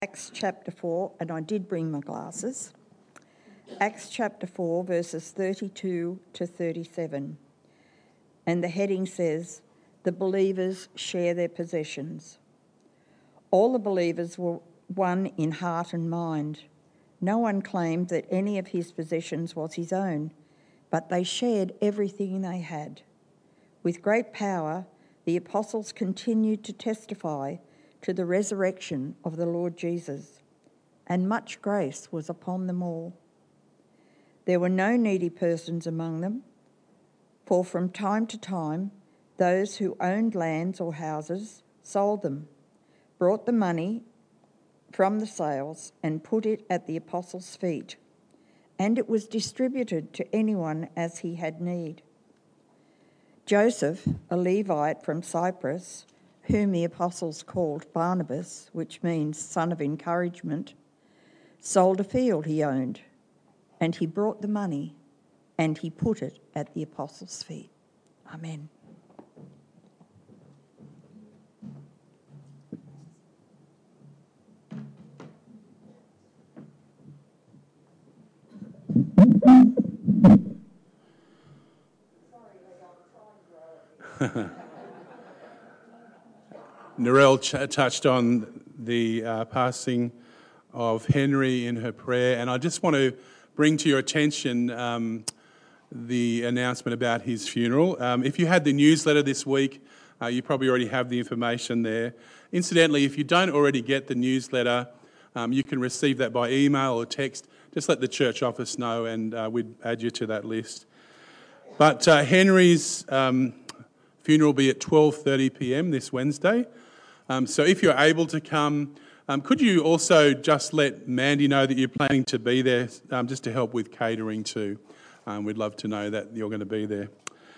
Acts chapter 4, and I did bring my glasses. Acts chapter 4, verses 32 to 37. And the heading says, "The believers share their possessions." All the believers were one in heart and mind. No one claimed that any of his possessions was his own, but they shared everything they had. With great power, the apostles continued to testify to the resurrection of the Lord Jesus, and much grace was upon them all. There were no needy persons among them, for from time to time those who owned lands or houses sold them, brought the money from the sales and put it at the apostles' feet, and it was distributed to anyone as he had need. Joseph, a Levite from Cyprus, whom the apostles called Barnabas, which means son of encouragement, sold a field he owned, and he brought the money and he put it at the apostles' feet. Amen. Narelle touched on the passing of Henry in her prayer, and I just want to bring to your attention the announcement about his funeral. If you had the newsletter this week, you probably already have the information there. Incidentally, if you don't already get the newsletter, you can receive that by email or text. Just let the church office know and we'd add you to that list. But Henry's funeral will be at 12:30pm this Wednesday. So if you're able to come, could you also just let Mandy know that you're planning to be there, just to help with catering too. We'd love to know that you're going to be there.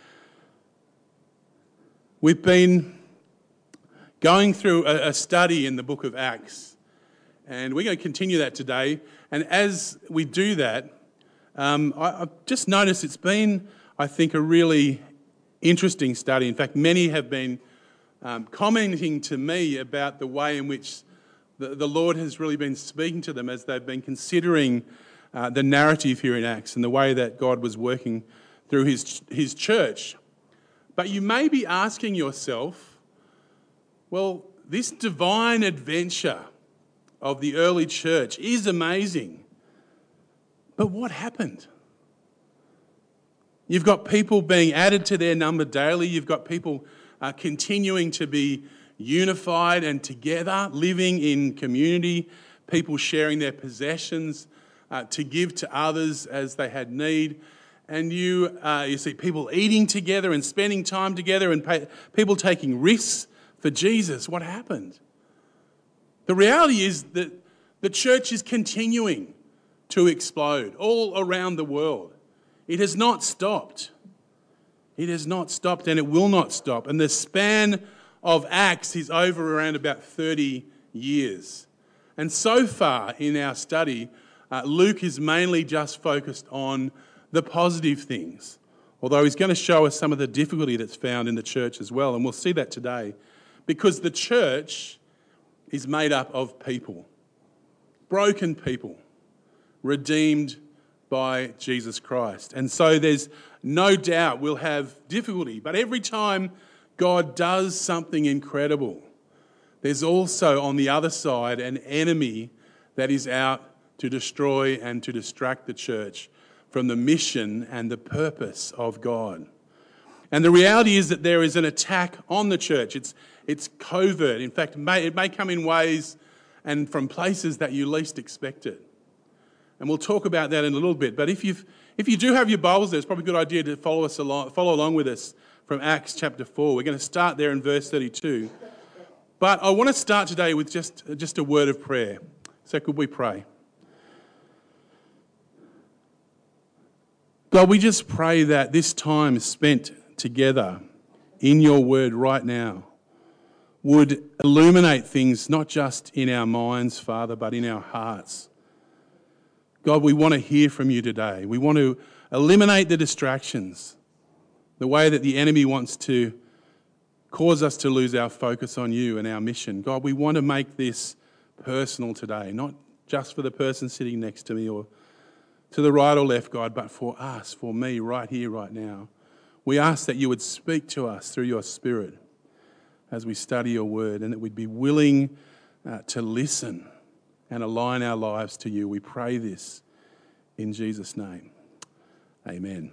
We've been going through a study in the book of Acts, and we're going to continue that today. And as we do that, I've just noticed it's been, I think, a really interesting study. In fact, many have been commenting to me about the way in which the Lord has really been speaking to them as they've been considering the narrative here in Acts and the way that God was working through his church. But you may be asking yourself, well, this divine adventure of the early church is amazing, but what happened? You've got people being added to their number daily. You've got people continuing to be unified and together, living in community, people sharing their possessions to give to others as they had need. And you see people eating together and spending time together and people taking risks for Jesus. What happened? The reality is that the church is continuing to explode all around the world. It has not stopped. It has not stopped and it will not stop. And the span of Acts is over around about 30 years. And so far in our study, Luke is mainly just focused on the positive things, although he's going to show us some of the difficulty that's found in the church as well. And we'll see that today, because the church is made up of people, broken people, redeemed by Jesus Christ. And so there's no doubt we'll have difficulty. But every time God does something incredible, there's also on the other side an enemy that is out to destroy and to distract the church from the mission and the purpose of God. And the reality is that there is an attack on the church. It's covert. In fact, it may come in ways and from places that you least expect it. And we'll talk about that in a little bit. But if you do have your Bibles there, it's probably a good idea to follow along with us from Acts chapter 4. We're going to start there in verse 32. But I want to start today with just a word of prayer. So could we pray? God, we just pray that this time spent together in your word right now would illuminate things not just in our minds, Father, but in our hearts. God, we want to hear from you today. We want to eliminate the distractions, the way that the enemy wants to cause us to lose our focus on you and our mission. God, we want to make this personal today, not just for the person sitting next to me or to the right or left, God, but for us, for me, right here, right now. We ask that you would speak to us through your Spirit as we study your word, and that we'd be willing to listen and align our lives to you. We pray this in Jesus' name. Amen.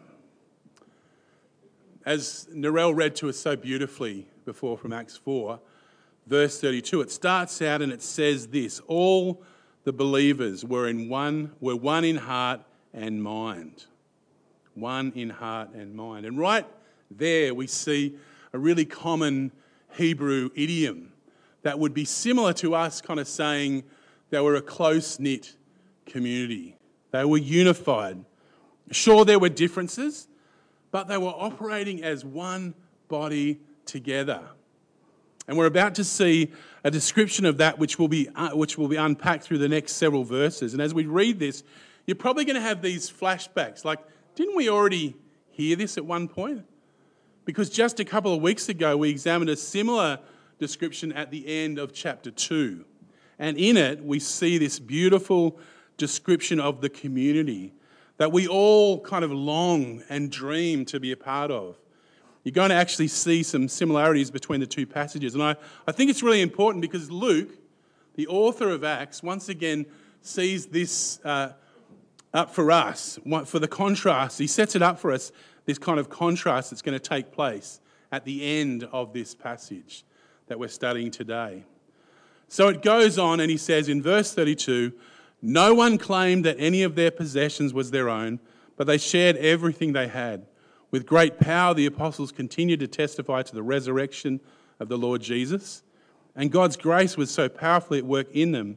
As Narelle read to us so beautifully before from Acts 4, verse 32, it starts out and it says this: all the believers were one in heart and mind. One in heart and mind. And right there we see a really common Hebrew idiom that would be similar to us kind of saying they were a close-knit community. They were unified. Sure, there were differences, but they were operating as one body together. And we're about to see a description of that which will be unpacked through the next several verses. And as we read this, you're probably going to have these flashbacks. Like, didn't we already hear this at one point? Because just a couple of weeks ago, we examined a similar description at the end of chapter 2. And in it, we see this beautiful description of the community that we all kind of long and dream to be a part of. You're going to actually see some similarities between the two passages. And I think it's really important because Luke, the author of Acts, once again sees this up for us, for the contrast. He sets it up for us, this kind of contrast that's going to take place at the end of this passage that we're studying today. So it goes on and he says in verse 32, no one claimed that any of their possessions was their own, but they shared everything they had. With great power, the apostles continued to testify to the resurrection of the Lord Jesus, and God's grace was so powerfully at work in them,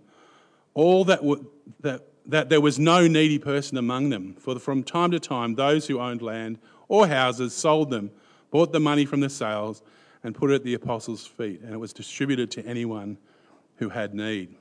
that there was no needy person among them. For from time to time, those who owned land or houses sold them, bought the money from the sales, and put it at the apostles' feet, and it was distributed to anyone who had need.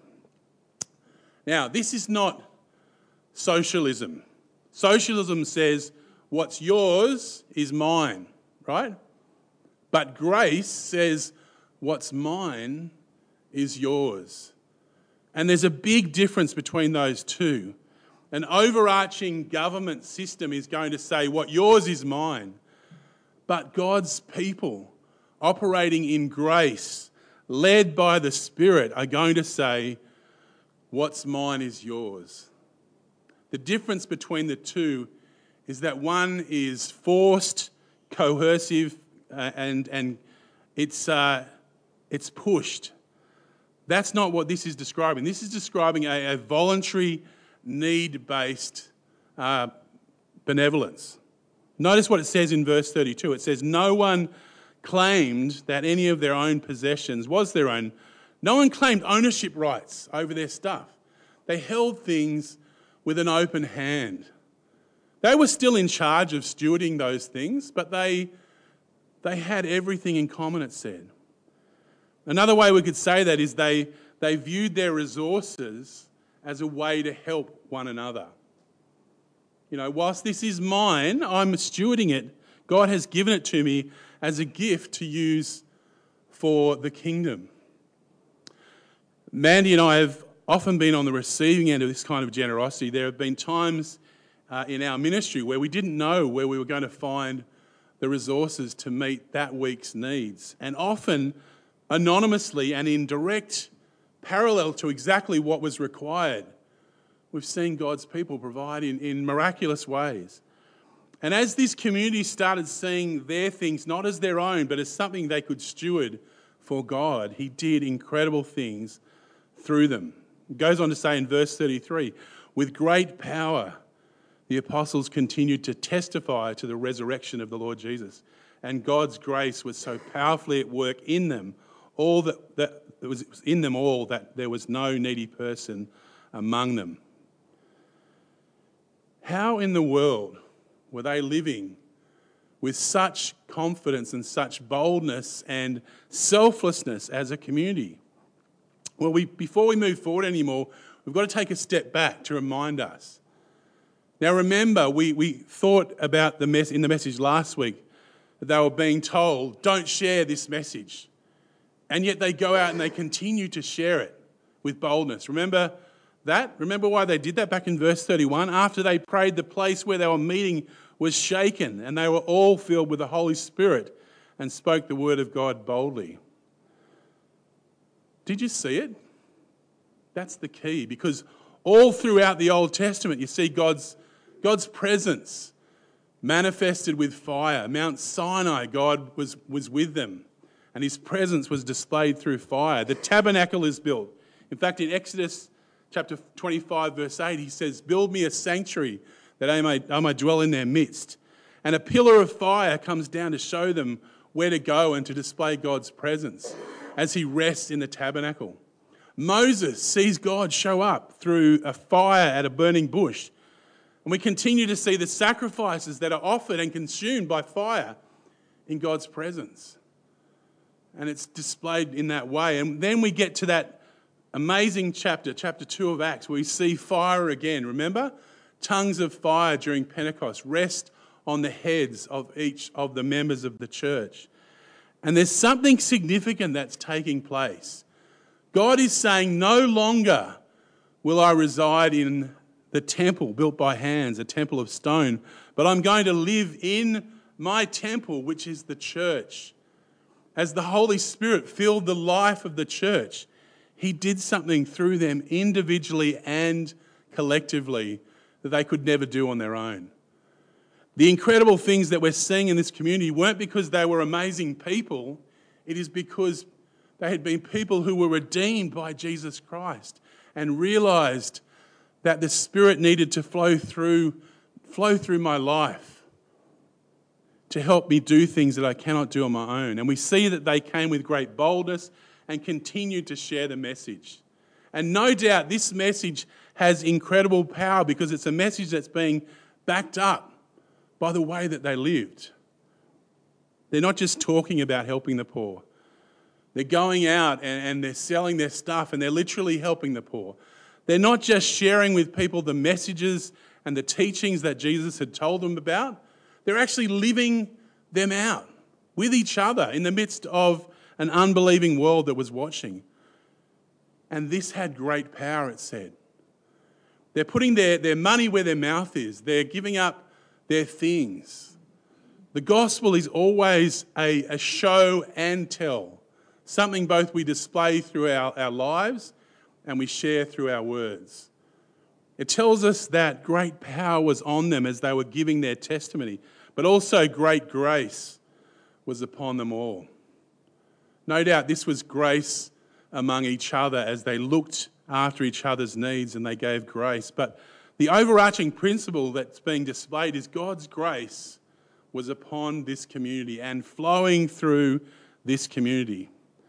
Now, this is not socialism. Socialism says what's yours is mine, right? But grace says what's mine is yours. And there's a big difference between those two. An overarching government system is going to say what yours is mine. But God's people operating in grace, led by the Spirit, are going to say what's mine is yours. The difference between the two is that one is forced, coercive, and it's pushed. That's not what this is describing. This is describing a voluntary, need-based benevolence. Notice what it says in verse 32. It says, no one claimed that any of their own possessions was their own. No one claimed ownership rights over their stuff. They held things with an open hand. They were still in charge of stewarding those things, but they had everything in common, it said. Another way we could say that is they viewed their resources as a way to help one another. You know, whilst this is mine, I'm stewarding it. God has given it to me as a gift to use for the kingdom. Mandy and I have often been on the receiving end of this kind of generosity. There have been times in our ministry where we didn't know where we were going to find the resources to meet that week's needs. And often, anonymously and in direct parallel to exactly what was required, we've seen God's people provide in miraculous ways. And as this community started seeing their things not as their own, but as something they could steward for God, He did incredible things through them. It goes on to say in verse 33, with great power, the apostles continued to testify to the resurrection of the Lord Jesus. And God's grace was so powerfully at work in them, all that was in them all, that there was no needy person among them. How in the world were they living with such confidence and such boldness and selflessness as a community? Well, before we move forward anymore, we've got to take a step back to remind us. Now remember, we thought about in the message last week that they were being told, don't share this message. And yet they go out and they continue to share it with boldness. Remember that? Remember why they did that back in verse 31? After they prayed, the place where they were meeting was shaken, and they were all filled with the Holy Spirit and spoke the word of God boldly. Did you see it? That's the key, because all throughout the Old Testament you see God's presence manifested with fire. Mount Sinai, God was with them, and his presence was displayed through fire. The tabernacle is built. In fact, in Exodus chapter 25, verse 8, he says, "Build me a sanctuary that I may dwell in their midst." And a pillar of fire comes down to show them where to go and to display God's presence as he rests in the tabernacle. Moses sees God show up through a fire at a burning bush. And we continue to see the sacrifices that are offered and consumed by fire in God's presence. And it's displayed in that way. And then we get to that amazing chapter 2 of Acts, where we see fire again. Remember? Tongues of fire during Pentecost rest on the heads of each of the members of the church. And there's something significant that's taking place. God is saying, no longer will I reside in the temple built by hands, a temple of stone, but I'm going to live in my temple, which is the church. As the Holy Spirit filled the life of the church, he did something through them individually and collectively that they could never do on their own. The incredible things that we're seeing in this community weren't because they were amazing people. It is because they had been people who were redeemed by Jesus Christ and realised that the Spirit needed to flow through my life to help me do things that I cannot do on my own. And we see that they came with great boldness and continued to share the message. And no doubt this message has incredible power because it's a message that's being backed up by the way that they lived. They're not just talking about helping the poor. They're going out and they're selling their stuff and they're literally helping the poor. They're not just sharing with people the messages and the teachings that Jesus had told them about. They're actually living them out with each other in the midst of an unbelieving world that was watching. And this had great power, it said. They're putting their money where their mouth is. They're giving up their things. The gospel is always a show and tell, something both we display through our lives and we share through our words. It tells us that great power was on them as they were giving their testimony, but also great grace was upon them all. No doubt this was grace among each other as they looked after each other's needs and they gave grace. But the overarching principle that's being displayed is God's grace was upon this community and flowing through this community.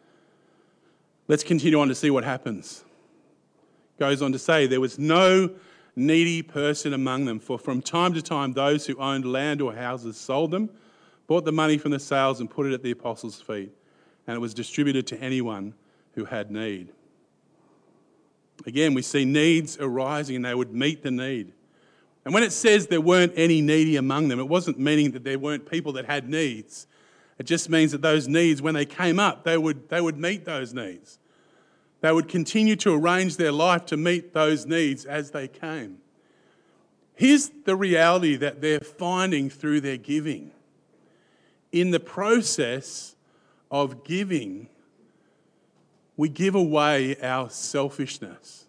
Let's continue on to see what happens. Goes on to say, there was no needy person among them, for from time to time those who owned land or houses sold them, bought the money from the sales and put it at the apostles' feet, and it was distributed to anyone who had need. Again, we see needs arising and they would meet the need. And when it says there weren't any needy among them, it wasn't meaning that there weren't people that had needs. It just means that those needs, when they came up, they would meet those needs. They would continue to arrange their life to meet those needs as they came. Here's the reality that they're finding through their giving. In the process of giving, we give away our selfishness.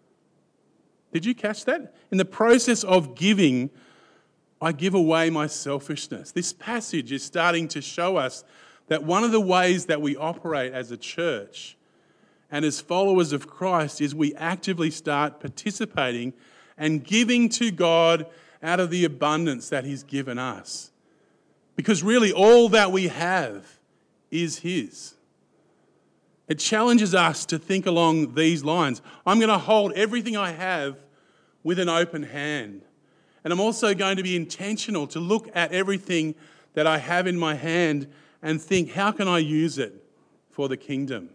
Did you catch that? In the process of giving, I give away my selfishness. This passage is starting to show us that one of the ways that we operate as a church and as followers of Christ is we actively start participating and giving to God out of the abundance that He's given us. Because really all that we have is His. It challenges us to think along these lines. I'm going to hold everything I have with an open hand. And I'm also going to be intentional to look at everything that I have in my hand and think, how can I use it for the kingdom?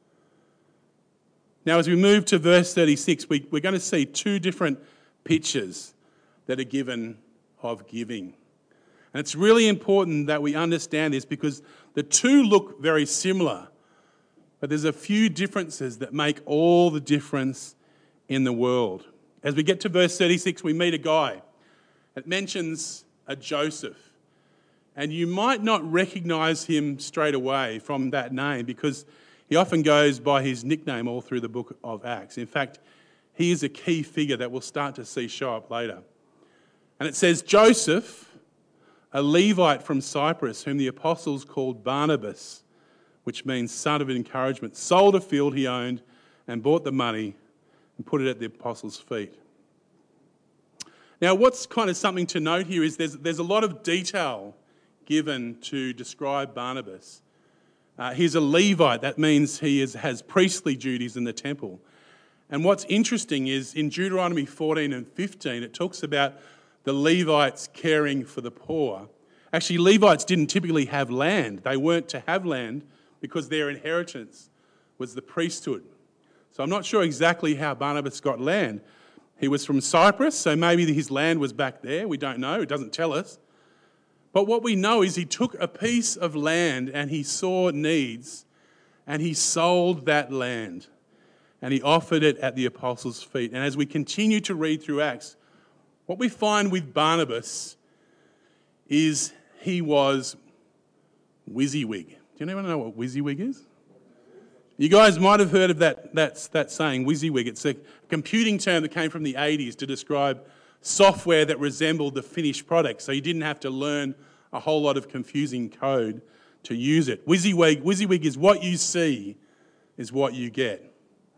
Now, as we move to verse 36, we're going to see two different pictures that are given of giving. And it's really important that we understand this because the two look very similar, But there's a few differences that make all the difference in the world. As we get to verse 36, we meet a guy. It mentions a Joseph. And you might not recognise him straight away from that name because he often goes by his nickname all through the book of Acts. In fact, he is a key figure that we'll start to see show up later. And it says, Joseph, a Levite from Cyprus, whom the apostles called Barnabas, which means son of encouragement, sold a field he owned and bought the money and put it at the apostles' feet. Now, what's kind of something to note here is there's a lot of detail given to describe Barnabas. He's a Levite. That means he has priestly duties in the temple. And what's interesting is in Deuteronomy 14 and 15, it talks about the Levites caring for the poor. Actually, Levites didn't typically have land. They weren't to have land because their inheritance was the priesthood. So I'm not sure exactly how Barnabas got land. He was from Cyprus, so maybe his land was back there. We don't know. It doesn't tell us. But what we know is he took a piece of land and he saw needs and he sold that land and he offered it at the apostles' feet. And as we continue to read through Acts, what we find with Barnabas is he was WYSIWYG. Do anyone know what WYSIWYG is? You guys might have heard of that saying, WYSIWYG. It's a computing term that came from the 80s to describe software that resembled the finished product, so you didn't have to learn a whole lot of confusing code to use it. WYSIWYG is what you see is what you get.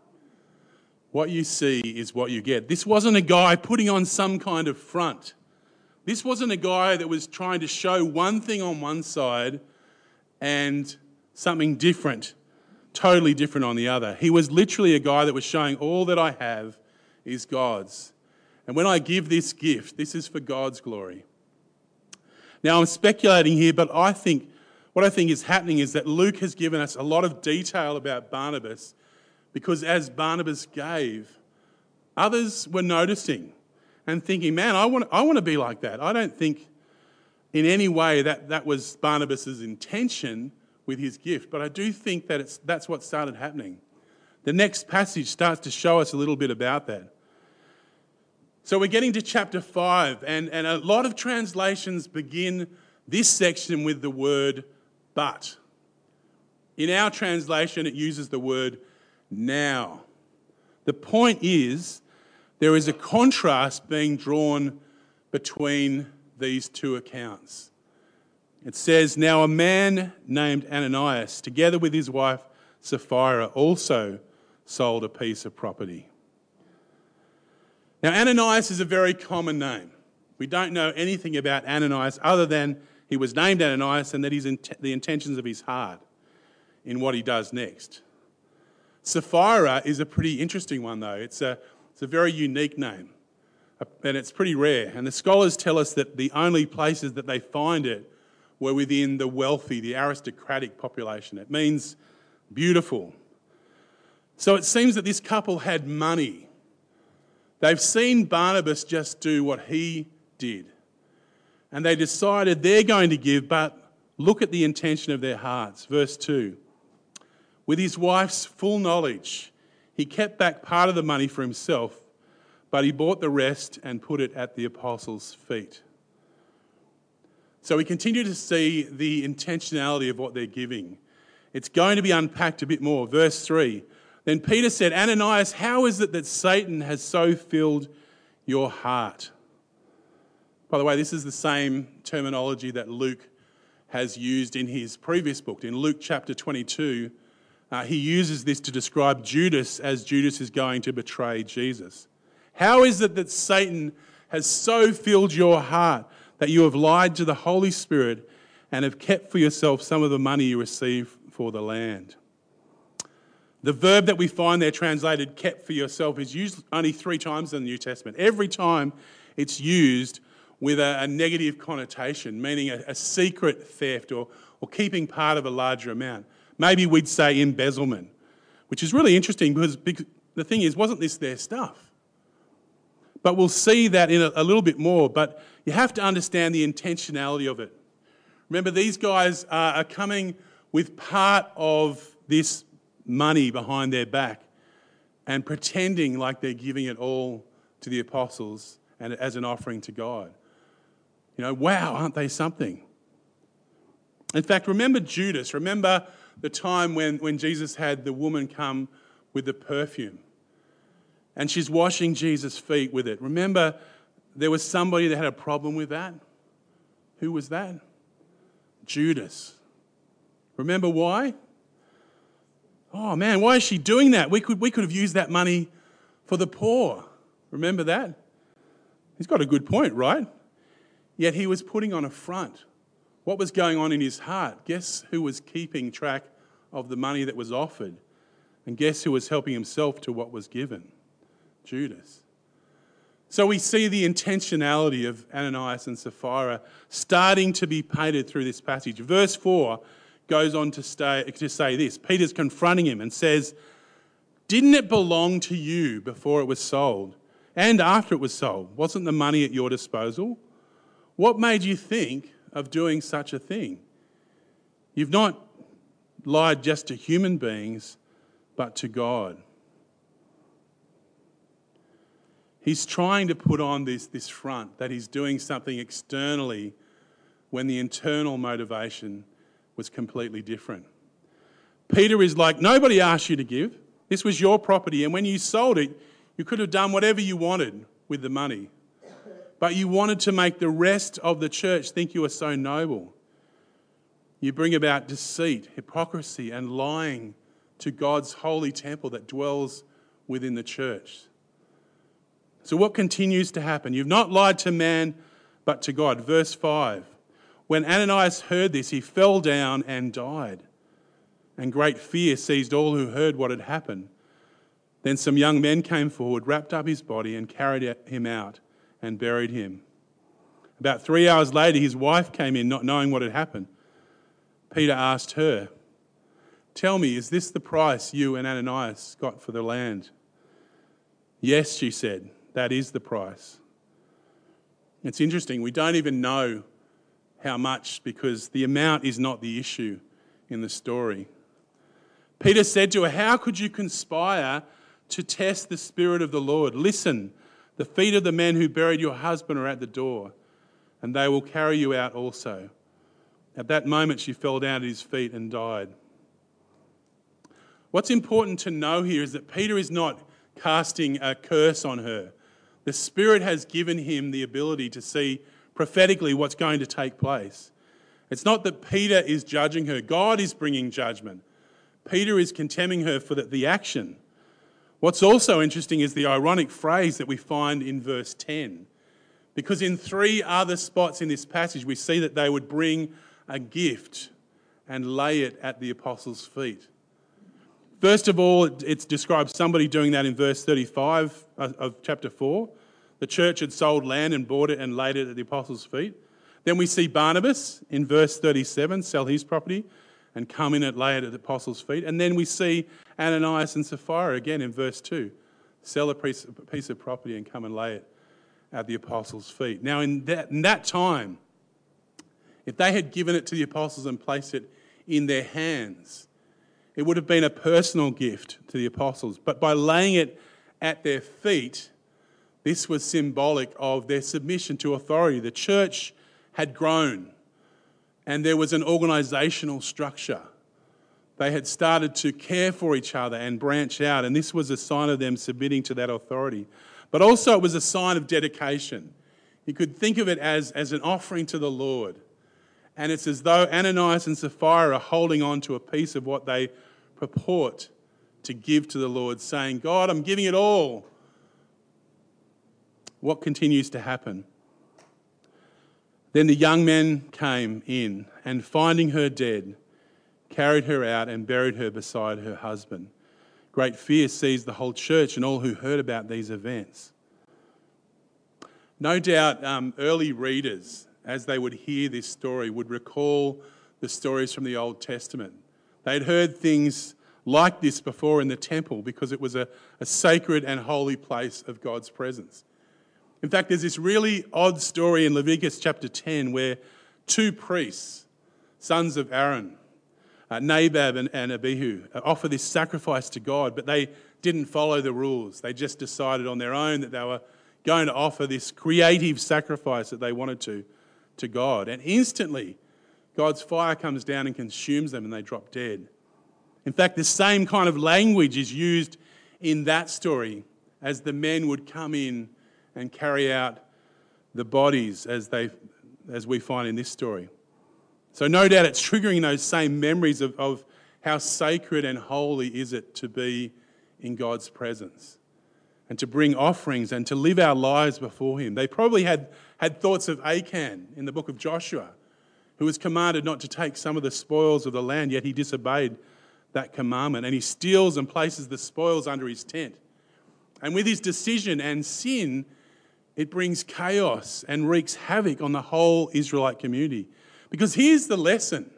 What you see is what you get. This wasn't a guy putting on some kind of front. This wasn't a guy that was trying to show one thing on one side and something different, totally different on the other. He was literally a guy that was showing all that I have is God's. And when I give this gift, this is for God's glory. Now, I'm speculating here, but what I think is happening is that Luke has given us a lot of detail about Barnabas because as Barnabas gave, others were noticing and thinking, man, I want to be like that. I don't think in any way that was Barnabas' intention with his gift, but I do think that that's what started happening. The next passage starts to show us a little bit about that. So we're getting to chapter 5, and a lot of translations begin this section with the word but. In our translation, it uses the word now. The point is, there is a contrast being drawn between these two accounts. It says, now a man named Ananias, together with his wife Sapphira, also sold a piece of property. Now, Ananias is a very common name. We don't know anything about Ananias other than he was named Ananias and that he's the intentions of his heart in what he does next. Sapphira is a pretty interesting one, though. It's a very unique name, and it's pretty rare. And the scholars tell us that the only places that they find it were within the wealthy, the aristocratic population. It means beautiful. So it seems that this couple had money. They've seen Barnabas just do what he did. And they decided they're going to give, but look at the intention of their hearts. Verse 2. With his wife's full knowledge, he kept back part of the money for himself, but he bought the rest and put it at the apostles' feet. So we continue to see the intentionality of what they're giving. It's going to be unpacked a bit more. Verse 3. Then Peter said, Ananias, how is it that Satan has so filled your heart? By the way, this is the same terminology that Luke has used in his previous book. In Luke chapter 22, he uses this to describe Judas as Judas is going to betray Jesus. How is it that Satan has so filled your heart that you have lied to the Holy Spirit and have kept for yourself some of the money you received for the land? The verb that we find there translated kept for yourself is used only 3 times in the New Testament. Every time it's used with a negative connotation, meaning a secret theft or keeping part of a larger amount. Maybe we'd say embezzlement, which is really interesting because the thing is, wasn't this their stuff? But we'll see that in a little bit more, but you have to understand the intentionality of it. Remember, these guys are coming with part of this money behind their back and pretending like they're giving it all to the apostles and as an offering to God. Wow, aren't they something? In fact, remember Judas. Remember the time when Jesus had the woman come with the perfume and she's washing Jesus' feet with it. Remember there was somebody that had a problem with that? Who was that? Judas. Remember why? Oh man, why is she doing that? We could have used that money for the poor. Remember that? He's got a good point, right? Yet he was putting on a front. What was going on in his heart? Guess who was keeping track of the money that was offered? And guess who was helping himself to what was given? Judas. So we see the intentionality of Ananias and Sapphira starting to be painted through this passage. Verse 4 goes on to say this. Peter's confronting him and says, "Didn't it belong to you before it was sold and after it was sold? Wasn't the money at your disposal? What made you think of doing such a thing? You've not lied just to human beings, but to God." He's trying to put on this front that he's doing something externally when the internal motivation was completely different. Peter is like, nobody asked you to give. This was your property, and when you sold it, you could have done whatever you wanted with the money. But you wanted to make the rest of the church think you were so noble. You bring about deceit, hypocrisy, and lying to God's holy temple that dwells within the church. So what continues to happen? You've not lied to man, but to God. Verse 5. When Ananias heard this, he fell down and died. And great fear seized all who heard what had happened. Then some young men came forward, wrapped up his body, and carried him out and buried him. About 3 hours later, his wife came in, not knowing what had happened. Peter asked her, "Tell me, is this the price you and Ananias got for the land?" "Yes," she said, "that is the price." It's interesting, we don't even know how much because the amount is not the issue in the story. Peter said to her, "How could you conspire to test the Spirit of the Lord? Listen, the feet of the men who buried your husband are at the door, and they will carry you out also." At that moment she fell down at his feet and died. What's important to know here is that Peter is not casting a curse on her. The Spirit has given him the ability to see prophetically what's going to take place. It's not that Peter is judging her. God is bringing judgment. Peter is condemning her for the action. What's also interesting is the ironic phrase that we find in verse 10. Because in 3 other spots in this passage, we see that they would bring a gift and lay it at the apostles' feet. First of all, it describes somebody doing that in verse 35 of chapter 4. The church had sold land and bought it and laid it at the apostles' feet. Then we see Barnabas in verse 37 sell his property and come in and lay it at the apostles' feet. And then we see Ananias and Sapphira again in verse 2. Sell a piece of property and come and lay it at the apostles' feet. Now in that time, if they had given it to the apostles and placed it in their hands, it would have been a personal gift to the apostles. But by laying it at their feet, this was symbolic of their submission to authority. The church had grown and there was an organisational structure. They had started to care for each other and branch out, and this was a sign of them submitting to that authority. But also it was a sign of dedication. You could think of it as an offering to the Lord. And it's as though Ananias and Sapphira are holding on to a piece of what they purport to give to the Lord, saying, "God, I'm giving it all." What continues to happen? Then the young men came in and, finding her dead, carried her out and buried her beside her husband. Great fear seized the whole church and all who heard about these events. No doubt early readers, as they would hear this story, would recall the stories from the Old Testament. They'd heard things like this before in the temple because it was a sacred and holy place of God's presence. In fact, there's this really odd story in Leviticus chapter 10 where 2 priests, sons of Aaron, Nadab and Abihu offer this sacrifice to God, but they didn't follow the rules. They just decided on their own that they were going to offer this creative sacrifice that they wanted to God. And instantly, God's fire comes down and consumes them and they drop dead. In fact, the same kind of language is used in that story as the men would come in and carry out the bodies as we find in this story. So no doubt it's triggering those same memories of how sacred and holy is it to be in God's presence and to bring offerings and to live our lives before him. They probably had thoughts of Achan in the book of Joshua, who was commanded not to take some of the spoils of the land, yet he disobeyed that commandment, and he steals and places the spoils under his tent. And with his decision and sin, it brings chaos and wreaks havoc on the whole Israelite community. Because here's the lesson.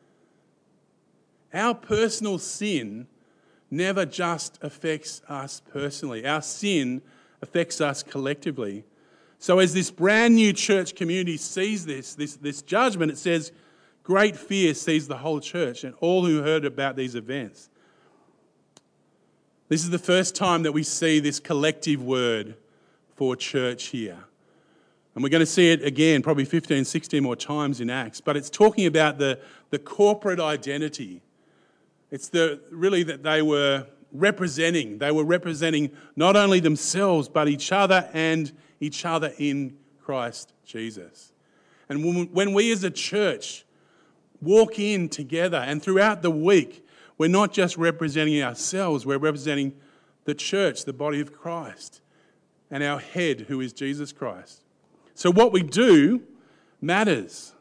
Our personal sin never just affects us personally. Our sin affects us collectively. So as this brand new church community sees this judgment, it says, great fear seized the whole church and all who heard about these events. This is the first time that we see this collective word for church here. And we're going to see it again, probably 15, 16 more times in Acts. But it's talking about the corporate identity. It's really that they were representing. They were representing not only themselves, but each other and each other in Christ Jesus. And when we as a church walk in together and throughout the week, we're not just representing ourselves, we're representing the church, the body of Christ, and our head, who is Jesus Christ. So what we do matters.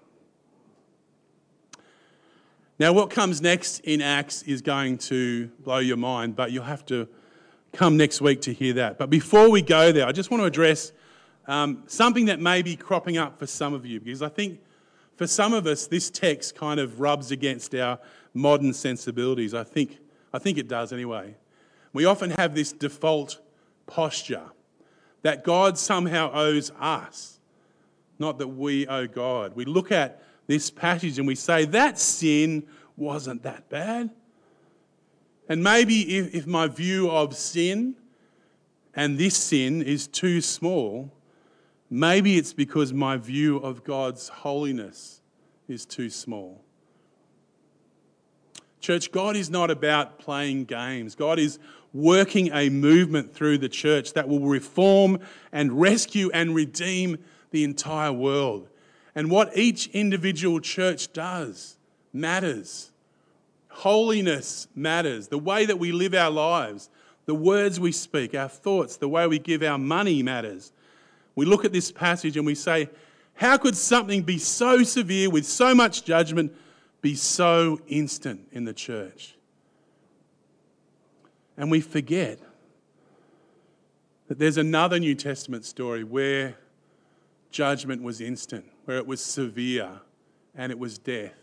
Now, what comes next in Acts is going to blow your mind, but you'll have to come next week to hear that. But before we go there, I just want to address something that may be cropping up for some of you, because I think for some of us, this text kind of rubs against our modern sensibilities. I think it does anyway. We often have this default posture that God somehow owes us, not that we owe God. We look at this passage and we say, that sin wasn't that bad. And maybe if my view of sin and this sin is too small, maybe it's because my view of God's holiness is too small. Church, God is not about playing games. God is working a movement through the church that will reform and rescue and redeem the entire world. And what each individual church does matters. Holiness matters. The way that we live our lives, the words we speak, our thoughts, the way we give our money matters. We look at this passage and we say, how could something be so severe with so much judgment be so instant in the church? And we forget that there's another New Testament story where judgment was instant, where it was severe and it was death.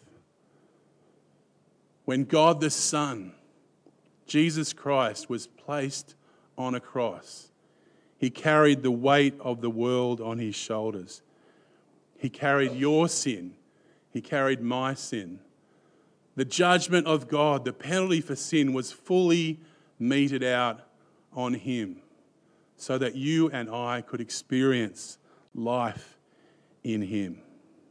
When God the Son, Jesus Christ, was placed on a cross, he carried the weight of the world on his shoulders. He carried your sin. He carried my sin. The judgment of God, the penalty for sin, was fully meted out on him so that you and I could experience life in him.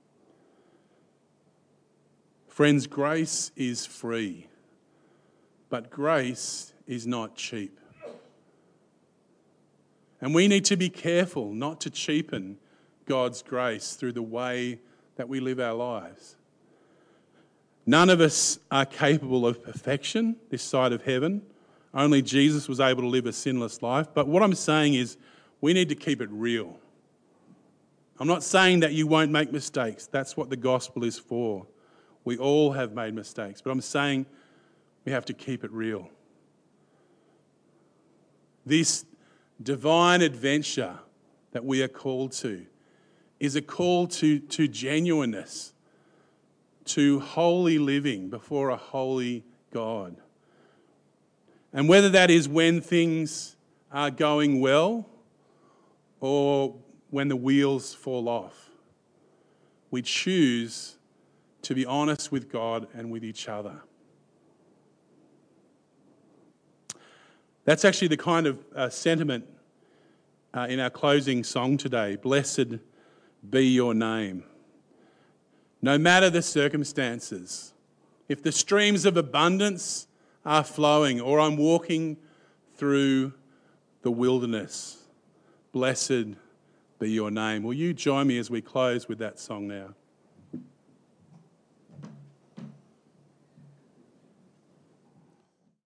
Friends, grace is free, but grace is not cheap. And we need to be careful not to cheapen God's grace through the way that we live our lives. None of us are capable of perfection this side of heaven. Only Jesus was able to live a sinless life. But what I'm saying is we need to keep it real. I'm not saying that you won't make mistakes. That's what the gospel is for. We all have made mistakes. But I'm saying we have to keep it real. This divine adventure that we are called to is a call to genuineness, to holy living before a holy God. And whether that is when things are going well or when the wheels fall off, we choose to be honest with God and with each other. That's actually the kind of sentiment in our closing song today. Blessed be your name. No matter the circumstances, if the streams of abundance are flowing or I'm walking through the wilderness, blessed be your name. Will you join me as we close with that song now?